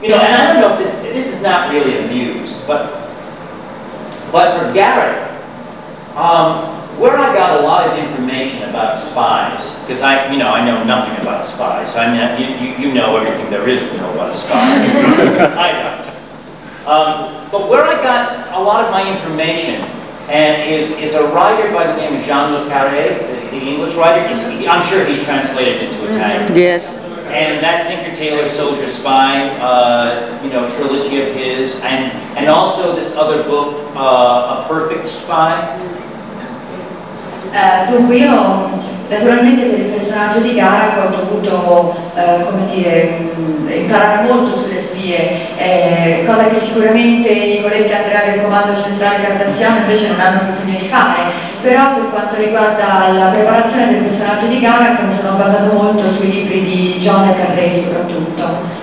You know, and I don't know if this is not really a muse, but for Garrett, where I got a lot of information about spies, because I know nothing about spies. I mean, you know everything there is to know about a spy. I don't. But where I got a lot of my information, and is a writer by the name of Jean Le Carré, the English writer. I'm sure he's translated into Italian. Yes. And that Tinker Tailor Soldier Spy, trilogy of his, and also this other book, A Perfect Spy. Dunque io naturalmente per il personaggio di Garak ho dovuto imparare molto sulle spie, cosa che sicuramente Nicoletta Andrea del Comando Centrale Cardassiano invece non hanno bisogno di fare, però per quanto riguarda la preparazione del personaggio di Garak mi sono basato molto sui libri di John le Carré soprattutto.